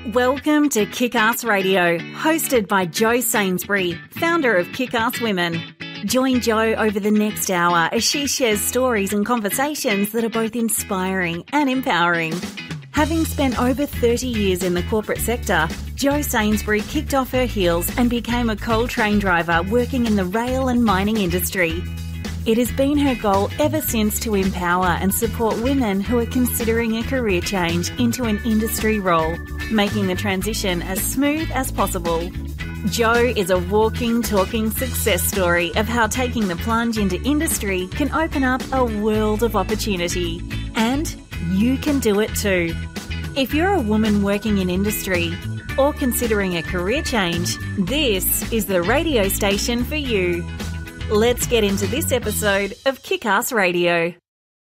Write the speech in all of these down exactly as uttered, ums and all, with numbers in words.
Welcome to Kick-Ass Radio, hosted by Jo Sainsbury, founder of Kick-Ass Women. Join Jo over the next hour as she shares stories and conversations that are both inspiring and empowering. Having spent over thirty years in the corporate sector, Jo Sainsbury kicked off her heels and became a coal train driver working in the rail and mining industry. It has been her goal ever since to empower and support women who are considering a career change into an industry role, making the transition as smooth as possible. Jo is a walking, talking success story of how taking the plunge into industry can open up a world of opportunity. And you can do it too. If you're a woman working in industry or considering a career change, this is the radio station for you. Let's get into this episode of Kick-Ass Radio.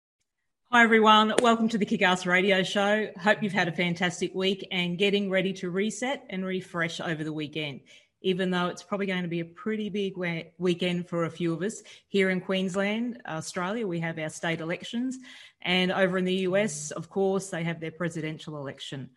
Hi everyone, welcome to the Kick-Ass Radio Show. Hope you've had a fantastic week and getting ready to reset and refresh over the weekend, even though it's probably going to be a pretty big we- weekend for a few of us. Here in Queensland, Australia, we have our state elections, and over in the U S, of course, they have their presidential election.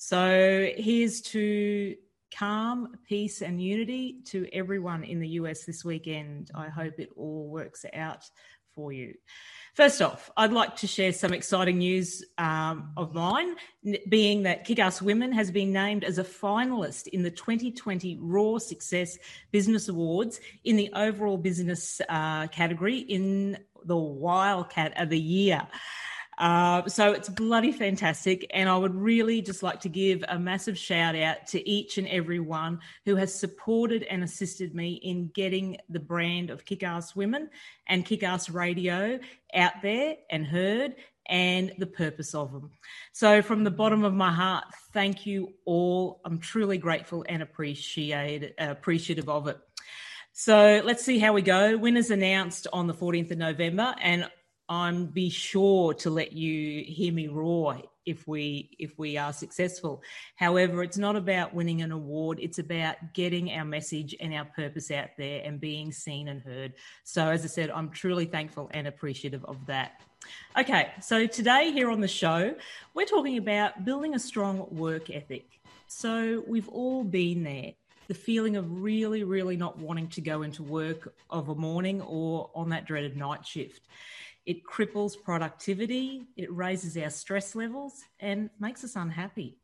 So here's to calm, peace and unity to everyone in the U S this weekend. I hope it all works out for you. First off, I'd like to share some exciting news um, of mine, being that Kick-Ass Women has been named as a finalist in the twenty twenty Raw Success Business Awards in the overall business uh, category in the Wildcat of the Year. Uh, so it's bloody fantastic, and I would really just like to give a massive shout out to each and every one who has supported and assisted me in getting the brand of Kick-Ass Women and Kick-Ass Radio out there and heard, and the purpose of them. So from the bottom of my heart, thank you all. I'm truly grateful and appreciate, uh, appreciative of it. So let's see how we go. Winners announced on the fourteenth of November, and I'm be sure to let you hear me roar if we if we are successful. However, it's not about winning an award. It's about getting our message and our purpose out there and being seen and heard. So as I said, I'm truly thankful and appreciative of that. Okay, so today here on the show, we're talking about building a strong work ethic. So we've all been there. The feeling of really, really not wanting to go into work of a morning or on that dreaded night shift. It cripples productivity, it raises our stress levels and makes us unhappy.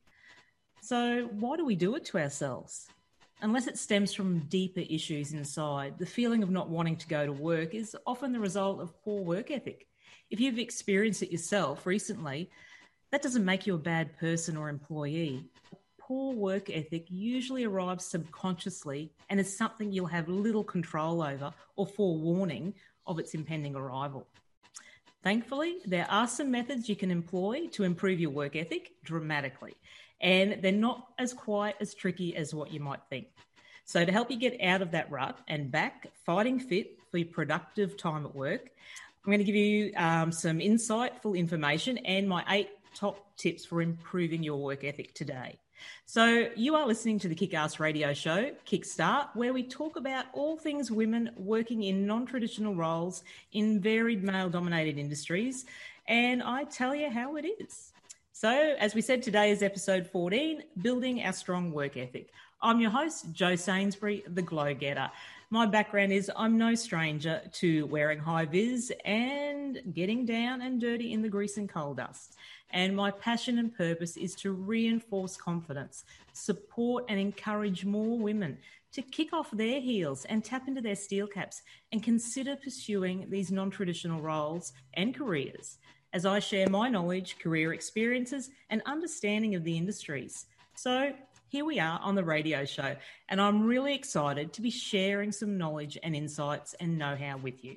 So why do we do it to ourselves? Unless it stems from deeper issues inside, the feeling of not wanting to go to work is often the result of poor work ethic. If you've experienced it yourself recently, that doesn't make you a bad person or employee. Poor work ethic usually arrives subconsciously and is something you'll have little control over or forewarning of its impending arrival. Thankfully, there are some methods you can employ to improve your work ethic dramatically, and they're not as quite as tricky as what you might think. So to help you get out of that rut and back fighting fit for your productive time at work, I'm going to give you um, some insightful information and my eight top tips for improving your work ethic today. So you are listening to the Kick-Ass Radio Show, Kickstart, where we talk about all things women working in non-traditional roles in varied male-dominated industries, and I tell you how it is. So as we said, today is episode fourteen, Building Our Strong Work Ethic. I'm your host, Jo Sainsbury, the Glow Getter. My background is I'm no stranger to wearing high vis and getting down and dirty in the grease and coal dust. And my passion and purpose is to reinforce confidence, support and encourage more women to kick off their heels and tap into their steel caps and consider pursuing these non-traditional roles and careers as I share my knowledge, career experiences and understanding of the industries. So here we are on the radio show, and I'm really excited to be sharing some knowledge and insights and know-how with you.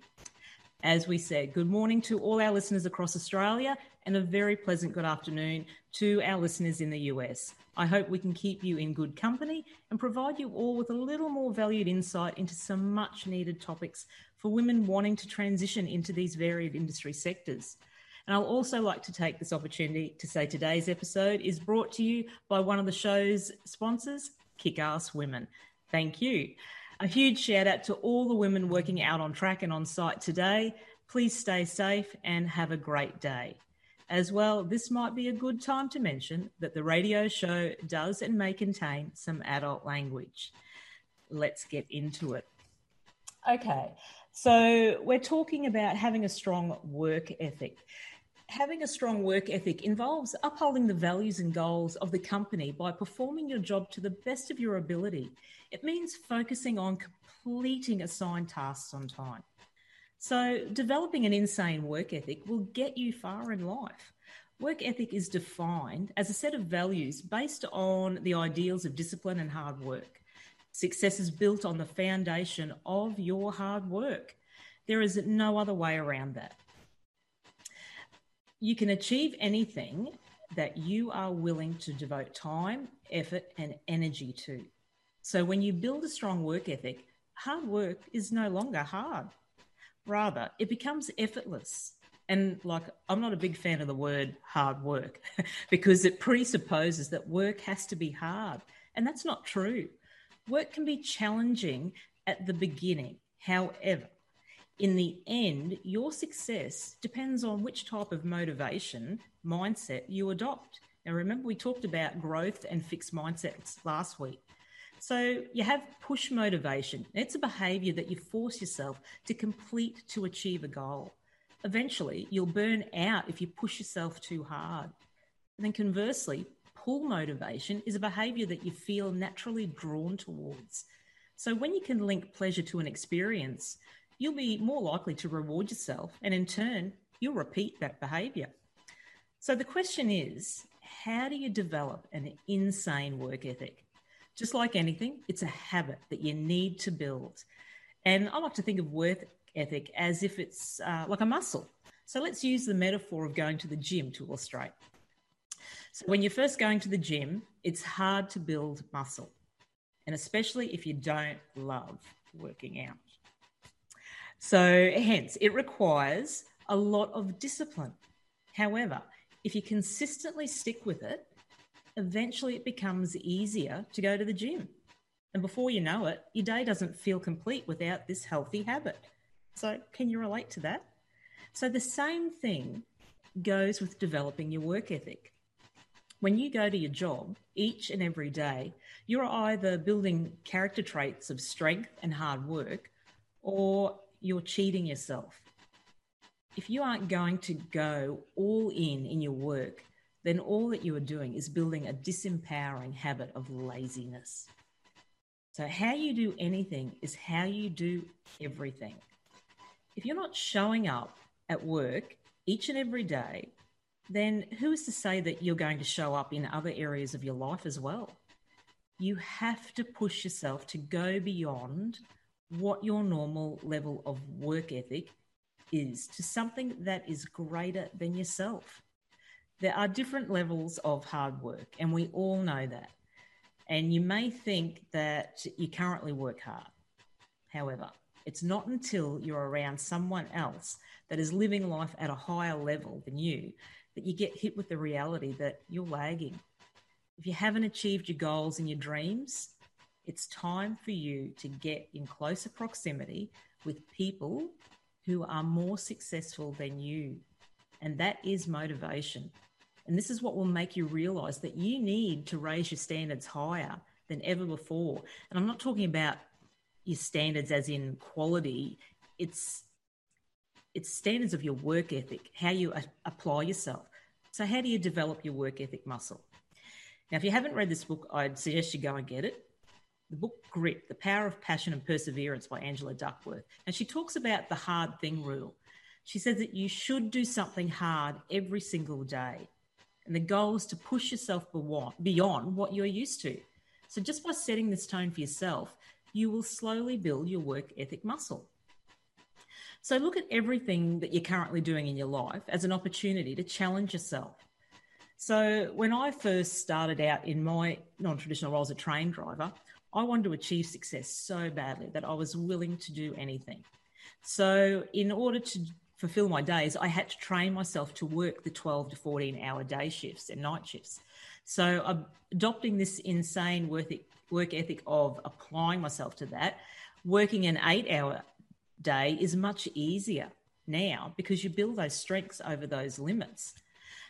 As we said, good morning to all our listeners across Australia and a very pleasant good afternoon to our listeners in the U S. I hope we can keep you in good company and provide you all with a little more valued insight into some much needed topics for women wanting to transition into these varied industry sectors. And I'll also like to take this opportunity to say today's episode is brought to you by one of the show's sponsors, Kick-Ass Women. Thank you. A huge shout out to all the women working out on track and on site today. Please stay safe and have a great day. As well, this might be a good time to mention that the radio show does and may contain some adult language. Let's get into it. Okay, so we're talking about having a strong work ethic. Having a strong work ethic involves upholding the values and goals of the company by performing your job to the best of your ability. It means focusing on completing assigned tasks on time. So developing an insane work ethic will get you far in life. Work ethic is defined as a set of values based on the ideals of discipline and hard work. Success is built on the foundation of your hard work. There is no other way around that. You can achieve anything that you are willing to devote time, effort, and energy to. So when you build a strong work ethic, hard work is no longer hard. Rather, it becomes effortless. And like, I'm not a big fan of the word hard work because it presupposes that work has to be hard. And that's not true. Work can be challenging at the beginning. However, in the end, your success depends on which type of motivation, mindset you adopt. Now, remember, we talked about growth and fixed mindsets last week. So you have push motivation. It's a behavior that you force yourself to complete to achieve a goal. Eventually, you'll burn out if you push yourself too hard. And then conversely, pull motivation is a behavior that you feel naturally drawn towards. So when you can link pleasure to an experience, you'll be more likely to reward yourself, and in turn, you'll repeat that behavior. So the question is, how do you develop an insane work ethic? Just like anything, it's a habit that you need to build. And I like to think of work ethic as if it's uh, like a muscle. So let's use the metaphor of going to the gym to illustrate. So when you're first going to the gym, it's hard to build muscle, and especially if you don't love working out. So hence, it requires a lot of discipline. However, if you consistently stick with it, eventually it becomes easier to go to the gym. And before you know it, your day doesn't feel complete without this healthy habit. So can you relate to that? So the same thing goes with developing your work ethic. When you go to your job each and every day, you're either building character traits of strength and hard work, or you're cheating yourself. If you aren't going to go all in in your work, then all that you are doing is building a disempowering habit of laziness. So how you do anything is how you do everything. If you're not showing up at work each and every day, then who is to say that you're going to show up in other areas of your life as well? You have to push yourself to go beyond what your normal level of work ethic is to something that is greater than yourself. There are different levels of hard work, and we all know that. And you may think that you currently work hard. However, it's not until you're around someone else that is living life at a higher level than you that you get hit with the reality that you're lagging. If you haven't achieved your goals and your dreams, it's time for you to get in closer proximity with people who are more successful than you. And that is motivation. And this is what will make you realize that you need to raise your standards higher than ever before. And I'm not talking about your standards as in quality. It's it's standards of your work ethic, how you a- apply yourself. So how do you develop your work ethic muscle? Now, if you haven't read this book, I'd suggest you go and get it. The book Grit, The Power of Passion and Perseverance by Angela Duckworth. And she talks about the hard thing rule. She says that you should do something hard every single day. And the goal is to push yourself beyond what you're used to. So just by setting this tone for yourself, you will slowly build your work ethic muscle. So look at everything that you're currently doing in your life as an opportunity to challenge yourself. So when I first started out in my non-traditional role as a train driver, I wanted to achieve success so badly that I was willing to do anything. So in order to fulfill my days, I had to train myself to work the twelve to fourteen hour day shifts and night shifts. So uh, adopting this insane work ethic of applying myself to that, working an eight hour day is much easier now because you build those strengths over those limits.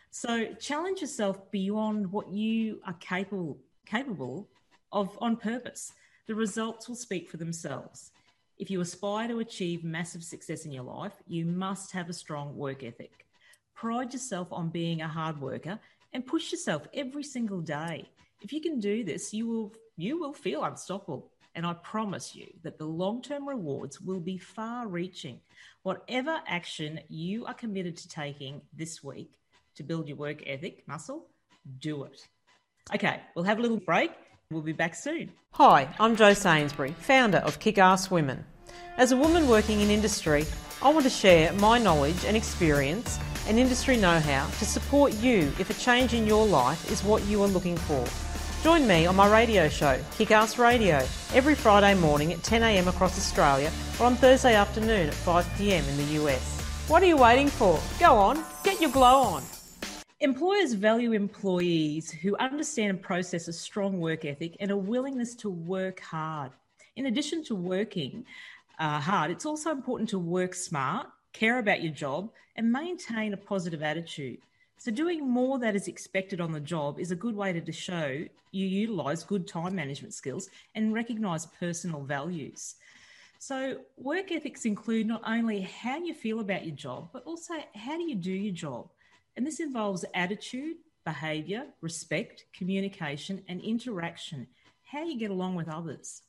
So challenge yourself beyond what you are capable capable of on purpose. The results will speak for themselves. If you aspire to achieve massive success in your life, you must have a strong work ethic. Pride yourself on being a hard worker and push yourself every single day. If you can do this, you will you will feel unstoppable. And I promise you that the long-term rewards will be far-reaching. Whatever action you are committed to taking this week to build your work ethic muscle, do it. Okay, we'll have a little break. We'll be back soon. Hi, I'm Jo Sainsbury, founder of Kick-Ass Women. As a woman working in industry, I want to share my knowledge and experience and industry know-how to support you if a change in your life is what you are looking for. Join me on my radio show, Kick-Ass Radio, every Friday morning at ten a.m. across Australia or on Thursday afternoon at five p.m. in the U S. What are you waiting for? Go on, get your glow on. Employers value employees who understand and process a strong work ethic and a willingness to work hard. In addition to working uh, hard, it's also important to work smart, care about your job, and maintain a positive attitude. So doing more that is expected on the job is a good way to show you utilise good time management skills and recognise personal values. So work ethics include not only how you feel about your job, but also how do you do your job. And this involves attitude, behaviour, respect, communication and interaction, how you get along with others.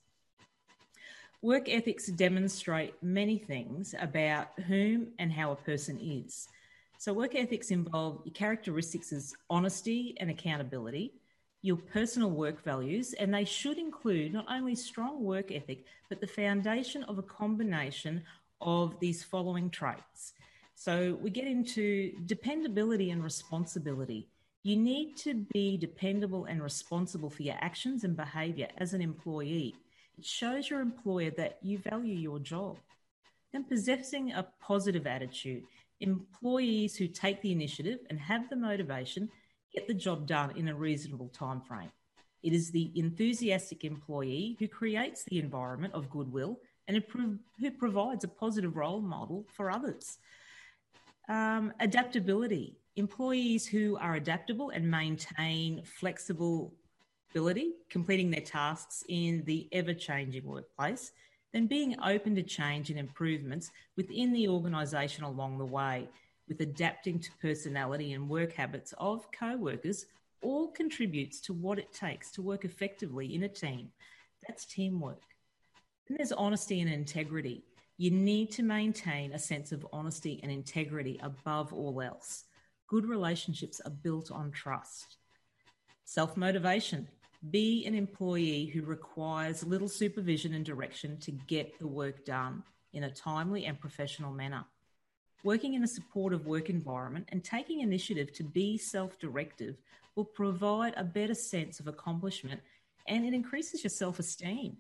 Work ethics demonstrate many things about whom and how a person is. So work ethics involve your characteristics as honesty and accountability, your personal work values, and they should include not only strong work ethic, but the foundation of a combination of these following traits. So we get into dependability and responsibility. You need to be dependable and responsible for your actions and behaviour as an employee. It shows your employer that you value your job. Then possessing a positive attitude. Employees who take the initiative and have the motivation get the job done in a reasonable time frame. It is the enthusiastic employee who creates the environment of goodwill and who provides a positive role model for others. Um, adaptability. Employees who are adaptable and maintain flexibility, completing their tasks in the ever-changing workplace, then being open to change and improvements within the organisation along the way, with adapting to personality and work habits of co-workers, all contributes to what it takes to work effectively in a team. That's teamwork. Then there's honesty and integrity. You need to maintain a sense of honesty and integrity above all else. Good relationships are built on trust. Self-motivation. Be an employee who requires little supervision and direction to get the work done in a timely and professional manner. Working in a supportive work environment and taking initiative to be self-directive will provide a better sense of accomplishment and it increases your self-esteem.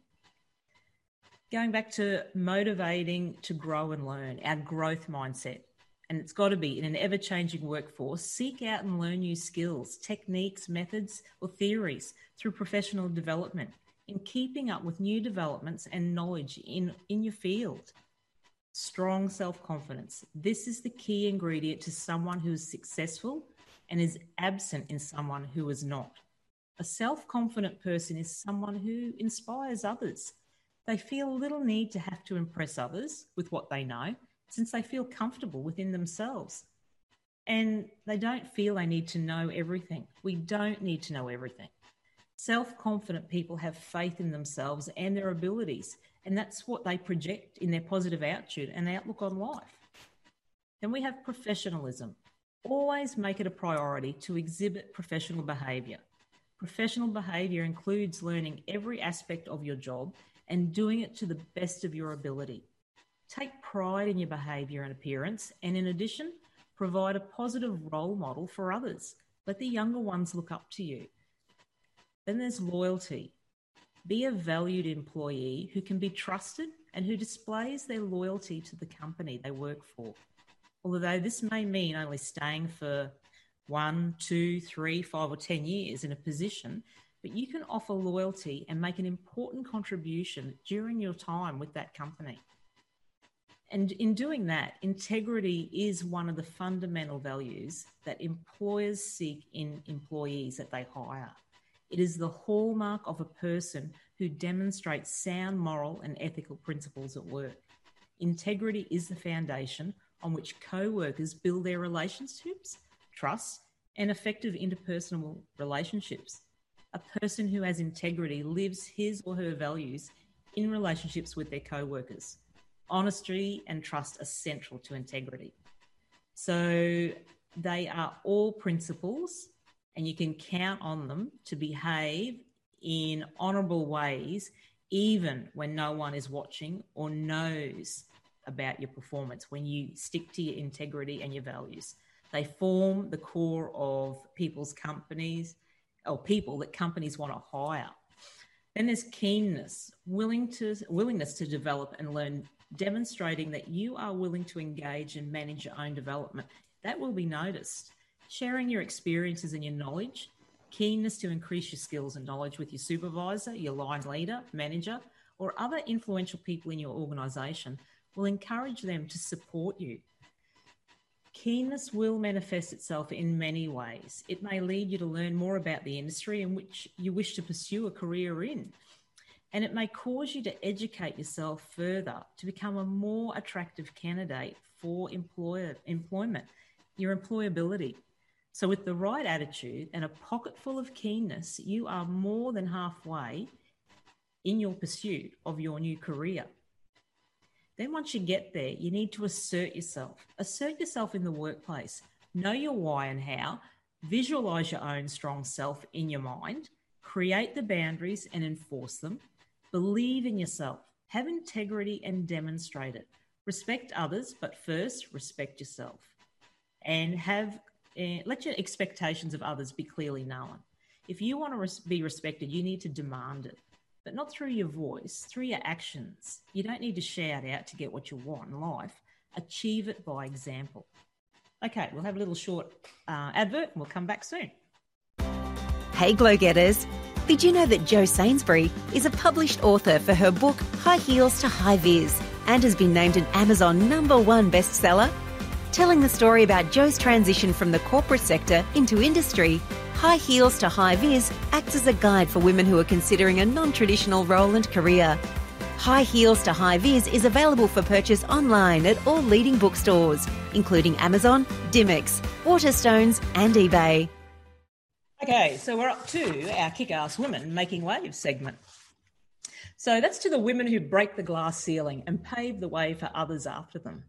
Going back to motivating to grow and learn, our growth mindset. And it's got to be in an ever-changing workforce, seek out and learn new skills, techniques, methods, or theories through professional development, in keeping up with new developments and knowledge in, in your field. Strong self-confidence. This is the key ingredient to someone who is successful and is absent in someone who is not. A self-confident person is someone who inspires others. They feel little need to have to impress others with what they know, since they feel comfortable within themselves. And they don't feel they need to know everything. We don't need to know everything. Self-confident people have faith in themselves and their abilities, and that's what they project in their positive attitude and outlook on life. Then we have professionalism. Always make it a priority to exhibit professional behaviour. Professional behaviour includes learning every aspect of your job and doing it to the best of your ability. Take pride in your behaviour and appearance, and in addition, provide a positive role model for others. Let the younger ones look up to you. Then there's loyalty. Be a valued employee who can be trusted and who displays their loyalty to the company they work for. Although this may mean only staying for one, two, three, five or ten years in a position, but you can offer loyalty and make an important contribution during your time with that company. And in doing that, integrity is one of the fundamental values that employers seek in employees that they hire. It is the hallmark of a person who demonstrates sound moral and ethical principles at work. Integrity is the foundation on which co-workers build their relationships, trust, and effective interpersonal relationships. A person who has integrity lives his or her values in relationships with their co-workers. Honesty and trust are central to integrity. So they are all principles, and you can count on them to behave in honourable ways, even when no one is watching or knows about your performance, when you stick to your integrity and your values. They form the core of people's companies, or people that companies want to hire. Then there's keenness, willing to, willingness to develop and learn, demonstrating that you are willing to engage and manage your own development. That will be noticed. Sharing your experiences and your knowledge, keenness to increase your skills and knowledge with your supervisor, your line leader, manager, or other influential people in your organisation will encourage them to support you. Keenness will manifest itself in many ways. It may lead you to learn more about the industry in which you wish to pursue a career in. And it may cause you to educate yourself further to become a more attractive candidate for employer, employment, your employability. So with the right attitude and a pocket full of keenness, you are more than halfway in your pursuit of your new career. Then once you get there, you need to assert yourself. Assert yourself in the workplace. Know your why and how. Visualize your own strong self in your mind. Create the boundaries and enforce them. Believe in yourself. Have integrity and demonstrate it. Respect others, but first respect yourself. And have uh, let your expectations of others be clearly known. If you want to res- be respected, you need to demand it. But not through your voice, through your actions. You don't need to shout out to get what you want in life. Achieve it by example. Okay, we'll have a little short uh, advert and we'll come back soon. Hey, Glow Getters. Did you know that Jo Sainsbury is a published author for her book High Heels to High Vis and has been named an Amazon number one bestseller? Telling the story about Jo's transition from the corporate sector into industry, High Heels to High Vis acts as a guide for women who are considering a non-traditional role and career. High Heels to High Vis is available for purchase online at all leading bookstores, including Amazon, Dymocks, Waterstones and eBay. Okay, so we're up to our Kick-Ass Women Making Waves segment. So that's to the women who break the glass ceiling and pave the way for others after them.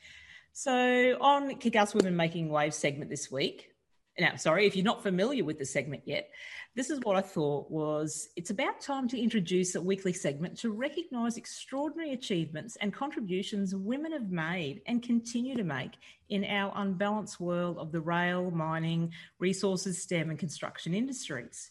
So on Kick-Ass Women Making Waves segment this week, now, sorry, if you're not familiar with the segment yet, this is what I thought was it's about time to introduce a weekly segment to recognise extraordinary achievements and contributions women have made and continue to make in our unbalanced world of the rail, mining, resources, STEM and construction industries.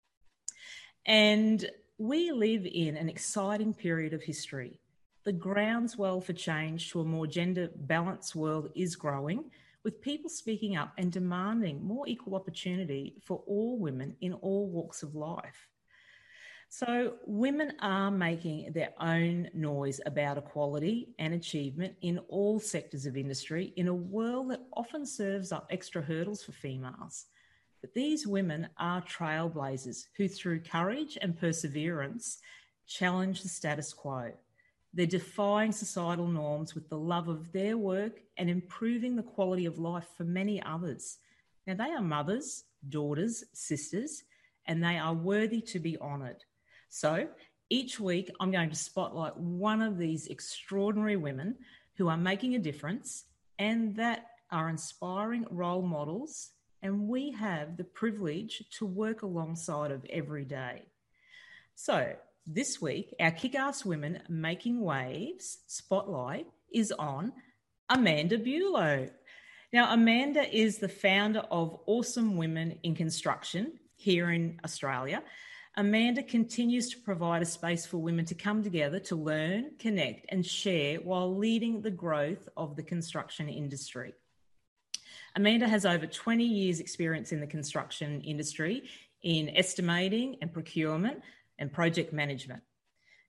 And we live in an exciting period of history. The groundswell for change to a more gender-balanced world is growing, with people speaking up and demanding more equal opportunity for all women in all walks of life. So women are making their own noise about equality and achievement in all sectors of industry in a world that often serves up extra hurdles for females. But these women are trailblazers who, through courage and perseverance, challenge the status quo. They're defying societal norms with the love of their work and improving the quality of life for many others. Now, they are mothers, daughters, sisters, and they are worthy to be honoured. So each week, I'm going to spotlight one of these extraordinary women who are making a difference and that are inspiring role models, and we have the privilege to work alongside of every day. So this week, our Kick-Ass Women Making Waves spotlight is on Amanda Bulow. Now, Amanda is the founder of Awesome Women in Construction here in Australia. Amanda continues to provide a space for women to come together to learn, connect and share while leading the growth of the construction industry. Amanda has over twenty years experience in the construction industry in estimating and procurement and project management.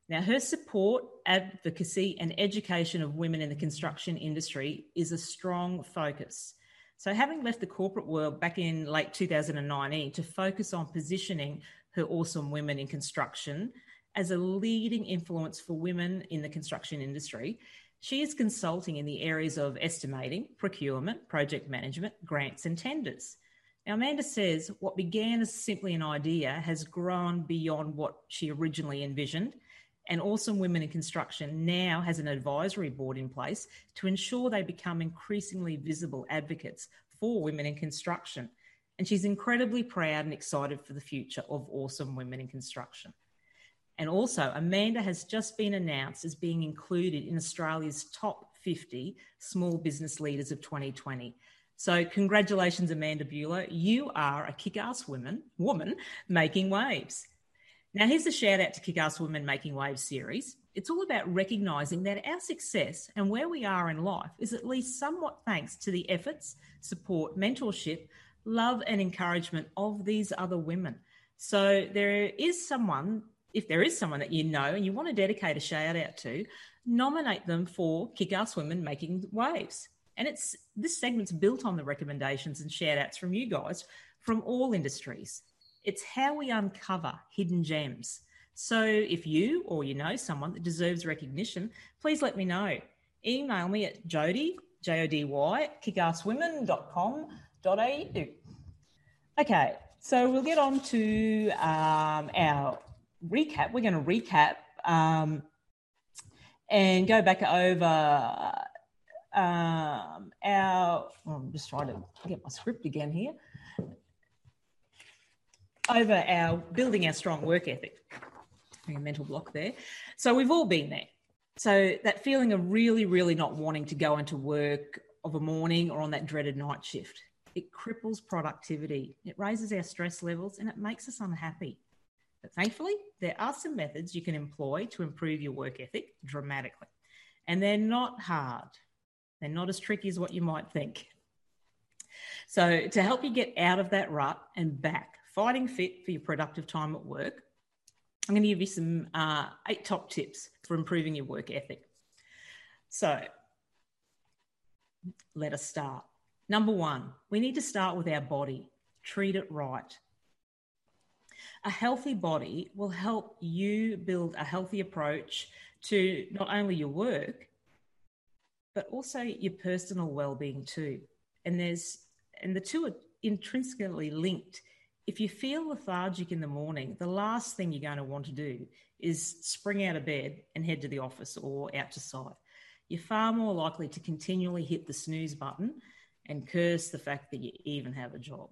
Now, her support, advocacy and education of women in the construction industry is a strong focus. So having left the corporate world back in late two thousand nineteen to focus on positioning her awesome women in construction as a leading influence for women in the construction industry, she is consulting in the areas of estimating, procurement, project management, grants and tenders. Now, Amanda says what began as simply an idea has grown beyond what she originally envisioned, and Awesome Women in Construction now has an advisory board in place to ensure they become increasingly visible advocates for women in construction. And she's incredibly proud and excited for the future of Awesome Women in Construction. And also, Amanda has just been announced as being included in Australia's top fifty small business leaders of twenty twenty. So congratulations, Amanda Bueller. You are a kick-ass woman, woman making waves. Now, here's a shout out to Kick-Ass Women Making Waves series. It's all about recognising that our success and where we are in life is at least somewhat thanks to the efforts, support, mentorship, love and encouragement of these other women. So there is someone, if there is someone that you know and you want to dedicate a shout out to, nominate them for Kick-Ass Women Making Waves. And it's this segment's built on the recommendations and shout outs from you guys from all industries. It's how we uncover hidden gems. So if you or you know someone that deserves recognition, please let me know. Email me at Jody, J O D Y, kickasswomen dot com dot a u. Okay, so we'll get on to um, our recap. We're going to recap um, and go back over um, our... Oh, I'm just trying to get my script again here. Over our building our strong work ethic. A mental block there. So we've all been there. So that feeling of really, really not wanting to go into work of a morning or on that dreaded night shift, it cripples productivity. It raises our stress levels and it makes us unhappy. But thankfully, there are some methods you can employ to improve your work ethic dramatically. And they're not hard. They're not as tricky as what you might think. So to help you get out of that rut and back, fighting fit for your productive time at work, I'm going to give you some uh, eight top tips for improving your work ethic. So let us start. Number one, we need to start with our body. Treat it right. A healthy body will help you build a healthy approach to not only your work, but also your personal well-being too. And there's and the two are intrinsically linked. If you feel lethargic in the morning, the last thing you're going to want to do is spring out of bed and head to the office or out to site. You're far more likely to continually hit the snooze button and curse the fact that you even have a job.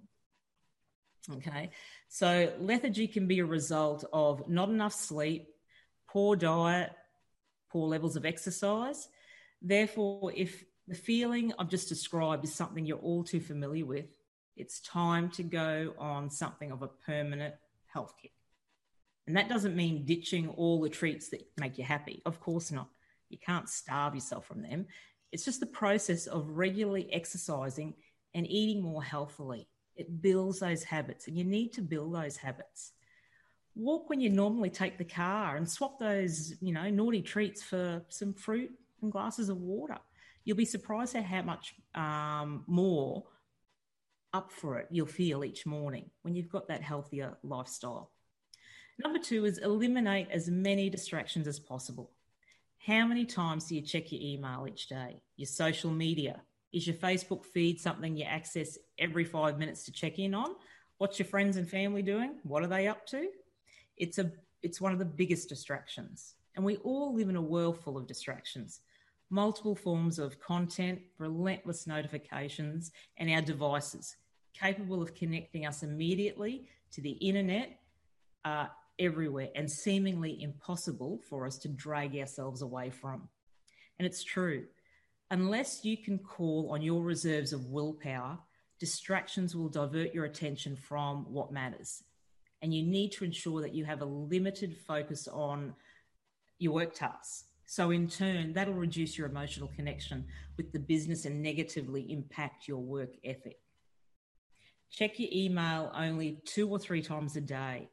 Okay, so lethargy can be a result of not enough sleep, poor diet, poor levels of exercise. Therefore, if the feeling I've just described is something you're all too familiar with, it's time to go on something of a permanent health kick. And that doesn't mean ditching all the treats that make you happy. Of course not. You can't starve yourself from them. It's just the process of regularly exercising and eating more healthily. It builds those habits, and you need to build those habits. Walk when you normally take the car and swap those, you know, naughty treats for some fruit and glasses of water. You'll be surprised at how much um, more up for it you'll feel each morning when you've got that healthier lifestyle. Number two is eliminate as many distractions as possible. How many times do you check your email each day? Your social media? Is your Facebook feed something you access every five minutes to check in on? What's your friends and family doing? What are they up to? It's a it's one of the biggest distractions. And we all live in a world full of distractions. Multiple forms of content, relentless notifications, and our devices capable of connecting us immediately to the internet are everywhere and seemingly impossible for us to drag ourselves away from. And it's true. Unless you can call on your reserves of willpower, distractions will divert your attention from what matters. And you need to ensure that you have a limited focus on your work tasks. So in turn, that'll reduce your emotional connection with the business and negatively impact your work ethic. Check your email only two or three times a day.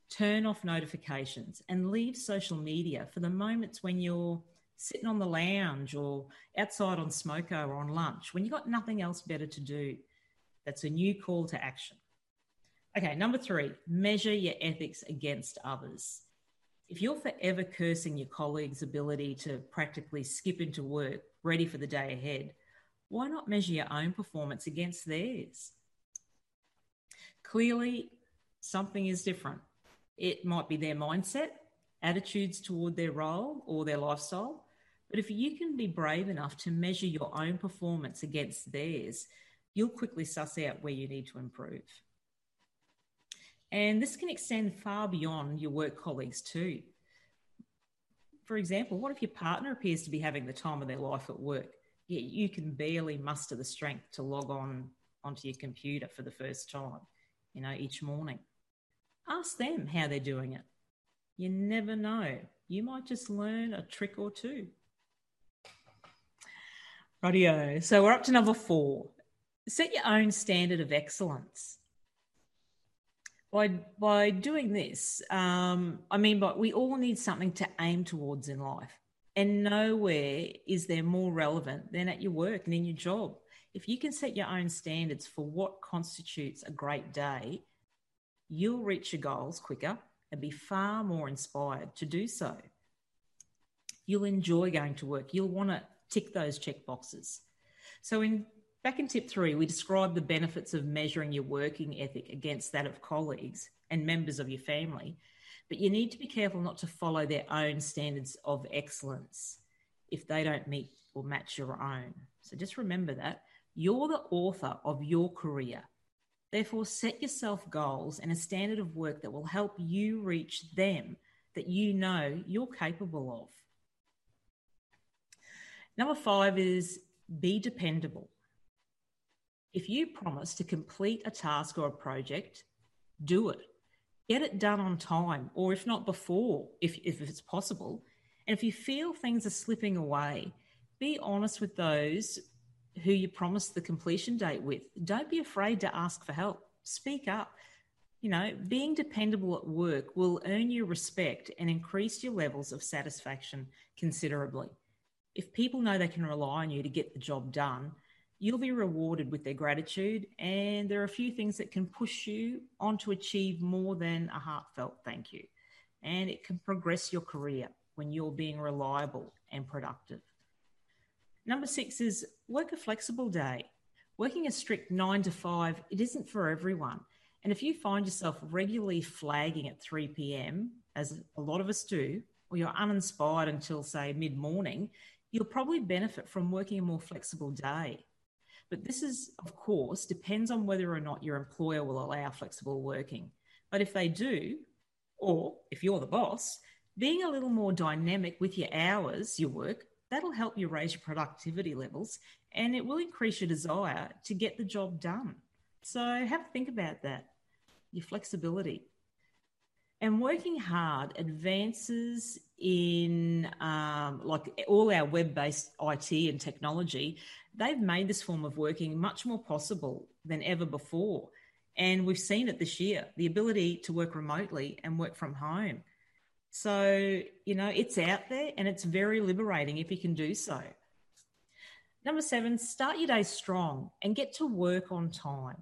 Turn off notifications and leave social media for the moments when you're sitting on the lounge or outside on smoko or on lunch, when you've got nothing else better to do. That's a new call to action. Okay, number three, measure your ethics against others. If you're forever cursing your colleagues' ability to practically skip into work, ready for the day ahead, why not measure your own performance against theirs? Clearly, something is different. It might be their mindset, attitudes toward their role or their lifestyle, but if you can be brave enough to measure your own performance against theirs, you'll quickly suss out where you need to improve. And this can extend far beyond your work colleagues too. For example, what if your partner appears to be having the time of their life at work, yet you can barely muster the strength to log on onto your computer for the first time, you know, each morning? Ask them how they're doing it. You never know. You might just learn a trick or two. Rightio. So we're up to number four. Set your own standard of excellence. By, by doing this, um, I mean, but we all need something to aim towards in life. And nowhere is there more relevant than at your work and in your job. If you can set your own standards for what constitutes a great day, you'll reach your goals quicker and be far more inspired to do so. You'll enjoy going to work. You'll want to tick those check boxes. So in back in tip three, we described the benefits of measuring your working ethic against that of colleagues and members of your family, but you need to be careful not to follow their own standards of excellence if they don't meet or match your own. So just remember that you're the author of your career. Therefore, set yourself goals and a standard of work that will help you reach them that you know you're capable of. Number five is be dependable. If you promise to complete a task or a project, do it. Get it done on time, or if not before, if, if it's possible. And if you feel things are slipping away, be honest with those who you promised the completion date with. Don't be afraid to ask for help. Speak up. You know, being dependable at work will earn you respect and increase your levels of satisfaction considerably. If people know they can rely on you to get the job done, you'll be rewarded with their gratitude, and there are a few things that can push you on to achieve more than a heartfelt thank you. And it can progress your career when you're being reliable and productive. Number six is work a flexible day. Working a strict nine to five, it isn't for everyone. And if you find yourself regularly flagging at three p.m., as a lot of us do, or you're uninspired until, say, mid-morning, you'll probably benefit from working a more flexible day. But this is, of course, depends on whether or not your employer will allow flexible working. But if they do, or if you're the boss, being a little more dynamic with your hours, your work, that'll help you raise your productivity levels, and it will increase your desire to get the job done. So have a think about that, your flexibility. And working hard advances in um, like all our web-based I T and technology. They've made this form of working much more possible than ever before. And we've seen it this year, the ability to work remotely and work from home. So, you know, it's out there and it's very liberating if you can do so. Number seven, start your day strong and get to work on time.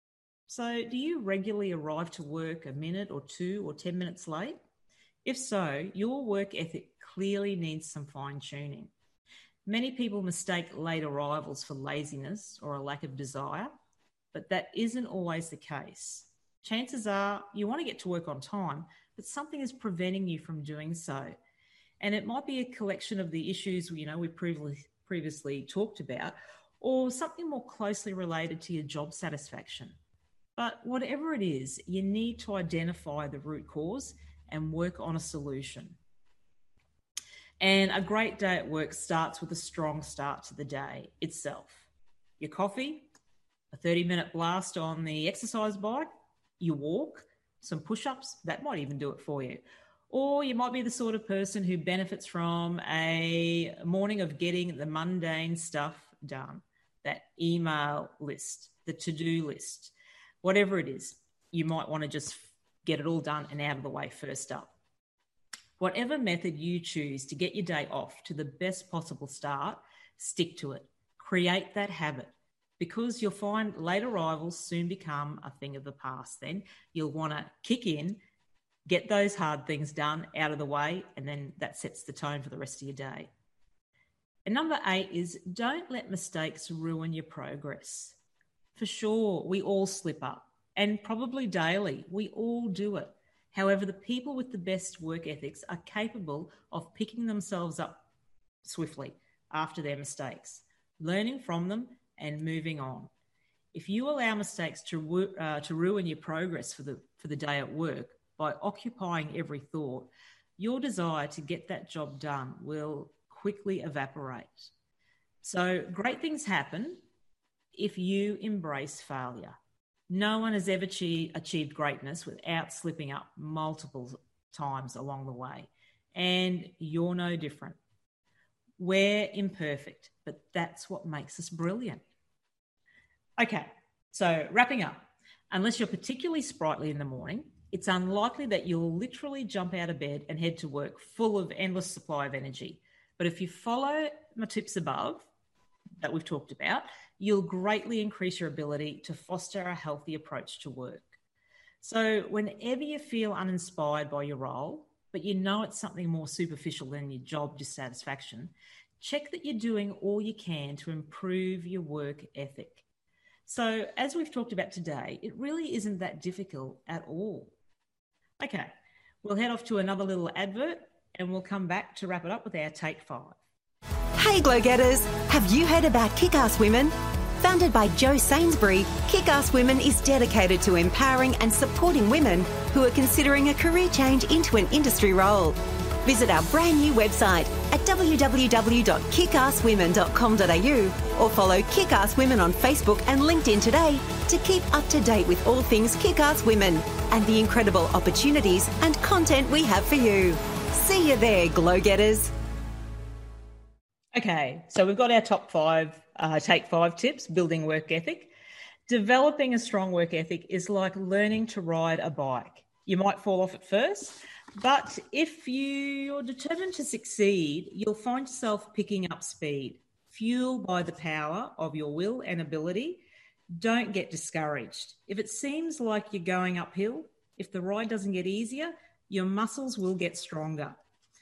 So do you regularly arrive to work a minute or two or ten minutes late? If so, your work ethic clearly needs some fine-tuning. Many people mistake late arrivals for laziness or a lack of desire, but that isn't always the case. Chances are you want to get to work on time, but something is preventing you from doing so. And it might be a collection of the issues, you know, we previously previously talked about, or something more closely related to your job satisfaction. But whatever it is, you need to identify the root cause and work on a solution. And a great day at work starts with a strong start to the day itself. Your coffee, a thirty-minute blast on the exercise bike, you walk, some push-ups, that might even do it for you. Or you might be the sort of person who benefits from a morning of getting the mundane stuff done, that email list, the to-do list, whatever it is. You might want to just get it all done and out of the way first up. Whatever method you choose to get your day off to the best possible start, stick to it. Create that habit, because you'll find late arrivals soon become a thing of the past. Then you'll want to kick in, get those hard things done out of the way, and then that sets the tone for the rest of your day. And number eight is don't let mistakes ruin your progress. For sure, we all slip up, and probably daily. We all do it. However, the people with the best work ethics are capable of picking themselves up swiftly after their mistakes, learning from them and moving on. If you allow mistakes to uh, to ruin your progress for the for the day at work by occupying every thought, your desire to get that job done will quickly evaporate. So great things happen if you embrace failure. No one has ever achieved, achieved greatness without slipping up multiple times along the way. And you're no different. We're imperfect, but that's what makes us brilliant. Okay, so wrapping up. Unless you're particularly sprightly in the morning, it's unlikely that you'll literally jump out of bed and head to work full of endless supply of energy. But if you follow my tips above that we've talked about, you'll greatly increase your ability to foster a healthy approach to work. So whenever you feel uninspired by your role, but you know it's something more superficial than your job dissatisfaction, check that you're doing all you can to improve your work ethic. So as we've talked about today, it really isn't that difficult at all. Okay, we'll head off to another little advert and we'll come back to wrap it up with our Take Five. Hey Glow Getters, have you heard about Kick-Ass Women? Founded by Jo Sainsbury, Kick-Ass Women is dedicated to empowering and supporting women who are considering a career change into an industry role. Visit our brand new website at w w w dot kick ass women dot com dot a u or follow Kick-Ass Women on Facebook and LinkedIn today to keep up to date with all things Kick-Ass Women and the incredible opportunities and content we have for you. See you there, Glow Getters. Okay, so we've got our top five, uh, take five tips, building work ethic. Developing a strong work ethic is like learning to ride a bike. You might fall off at first, but if you're determined to succeed, you'll find yourself picking up speed. Fueled by the power of your will and ability, don't get discouraged. If it seems like you're going uphill, if the ride doesn't get easier, your muscles will get stronger.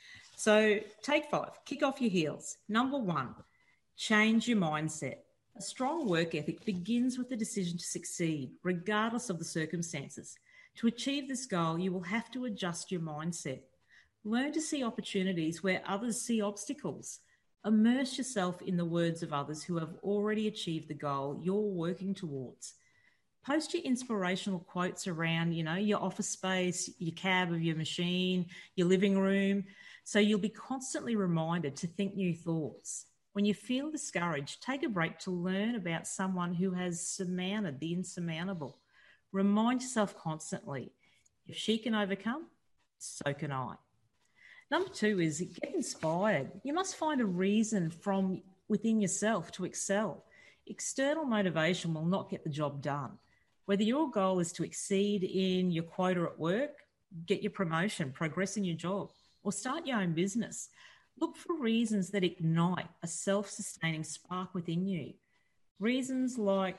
So take five, kick off your heels. Number one, change your mindset. A strong work ethic begins with the decision to succeed, regardless of the circumstances. To achieve this goal, you will have to adjust your mindset. Learn to see opportunities where others see obstacles. Immerse yourself in the words of others who have already achieved the goal you're working towards. Post your inspirational quotes around, you know, your office space, your cab of your machine, your living room, so you'll be constantly reminded to think new thoughts. When you feel discouraged, take a break to learn about someone who has surmounted the insurmountable. Remind yourself constantly, if she can overcome, so can I. Number two is get inspired. You must find a reason from within yourself to excel. External motivation will not get the job done. Whether your goal is to exceed in your quota at work, get your promotion, progress in your job, or start your own business, look for reasons that ignite a self-sustaining spark within you. Reasons like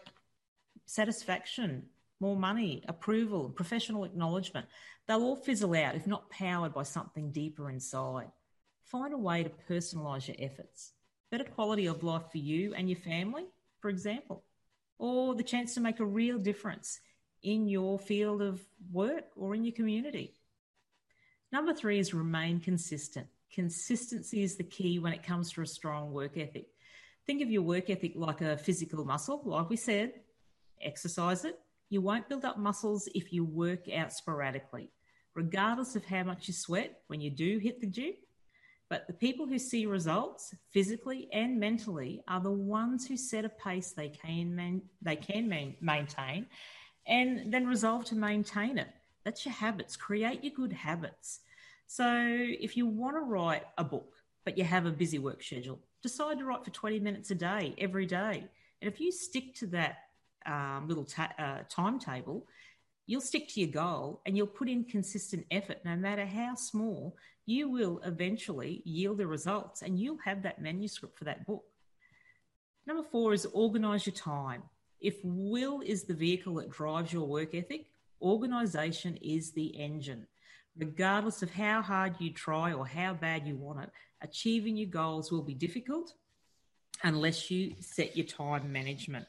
satisfaction, more money, approval, professional acknowledgement. They'll all fizzle out if not powered by something deeper inside. Find a way to personalise your efforts. Better quality of life for you and your family, for example, or the chance to make a real difference in your field of work or in your community. Number three is remain consistent. Consistency is the key when it comes to a strong work ethic. Think of your work ethic like a physical muscle. Like we said, exercise it. You won't build up muscles if you work out sporadically, regardless of how much you sweat when you do hit the gym. But the people who see results physically and mentally are the ones who set a pace they can man- they can man- maintain and then resolve to maintain it. That's your habits. Create your good habits. So if you want to write a book, but you have a busy work schedule, decide to write for twenty minutes a day, every day. And if you stick to that um, little ta- uh, timetable, you'll stick to your goal and you'll put in consistent effort, no matter how small, you will eventually yield the results and you'll have that manuscript for that book. Number four is organise your time. If will is the vehicle that drives your work ethic, organisation is the engine. Regardless of how hard you try or how bad you want it, achieving your goals will be difficult unless you set your time management.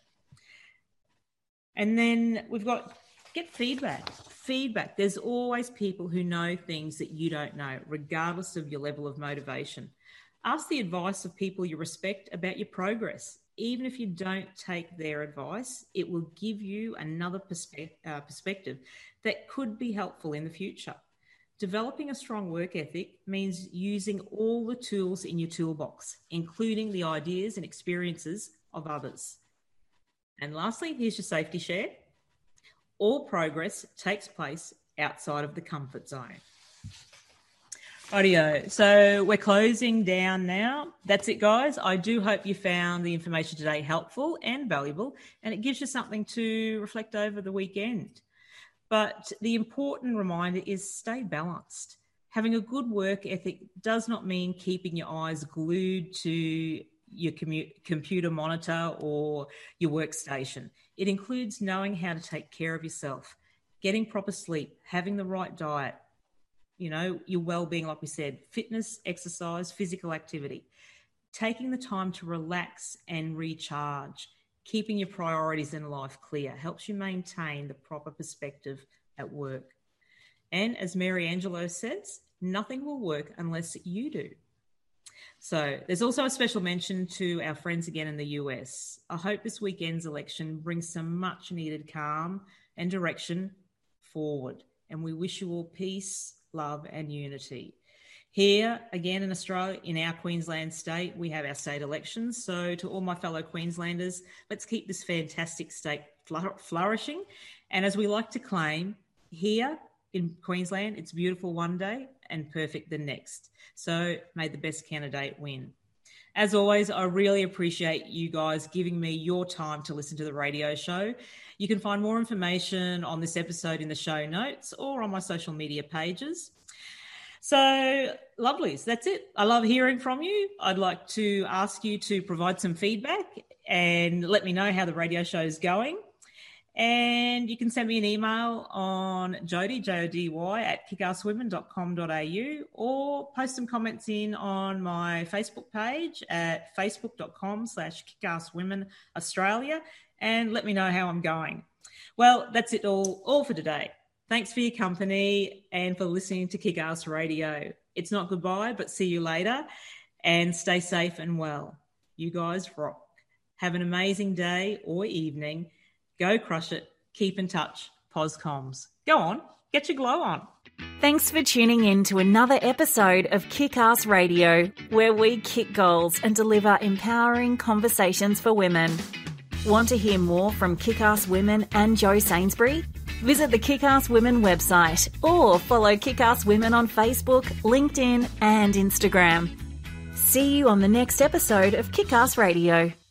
And then we've got get feedback. Feedback. There's always people who know things that you don't know, regardless of your level of motivation. Ask the advice of people you respect about your progress. Even if you don't take their advice, it will give you another perspe- uh, perspective that could be helpful in the future. Developing a strong work ethic means using all the tools in your toolbox, including the ideas and experiences of others. And lastly, here's your safety share. All progress takes place outside of the comfort zone. Rightio. So we're closing down now. That's it, guys. I do hope you found the information today helpful and valuable, and it gives you something to reflect over the weekend. But the important reminder is stay balanced. Having a good work ethic does not mean keeping your eyes glued to your commu- computer monitor or your workstation. It includes knowing how to take care of yourself, getting proper sleep, having the right diet, you know, your well-being, like we said, fitness, exercise, physical activity, taking the time to relax and recharge, keeping your priorities in life clear helps you maintain the proper perspective at work. And as Mary Angelou says, nothing will work unless you do. So there's also a special mention to our friends again in the U S. I hope this weekend's election brings some much needed calm and direction forward. And we wish you all peace, love and unity. Here, again in Australia, in our Queensland state, we have our state elections. So to all my fellow Queenslanders, let's keep this fantastic state flourishing. And as we like to claim, here in Queensland, it's beautiful one day and perfect the next. So may the best candidate win. As always, I really appreciate you guys giving me your time to listen to the radio show. You can find more information on this episode in the show notes or on my social media pages. So, lovelies, that's it. I love hearing from you. I'd like to ask you to provide some feedback and let me know how the radio show is going. And you can send me an email on Jody, J O D Y, at kickass women dot com dot a u or post some comments in on my Facebook page at facebook.com slash kickasswomen Australia and let me know how I'm going. Well, that's it all, all for today. Thanks for your company and for listening to Kick-Ass Radio. It's not goodbye, but see you later and stay safe and well. You guys rock. Have an amazing day or evening. Go crush it. Keep in touch. Poscoms. Go on. Get your glow on. Thanks for tuning in to another episode of Kick-Ass Radio, where we kick goals and deliver empowering conversations for women. Want to hear more from Kick-Ass Women and Jo Sainsbury? Visit the Kick-Ass Women website or follow Kick-Ass Women on Facebook, LinkedIn and Instagram. See you on the next episode of Kick-Ass Radio.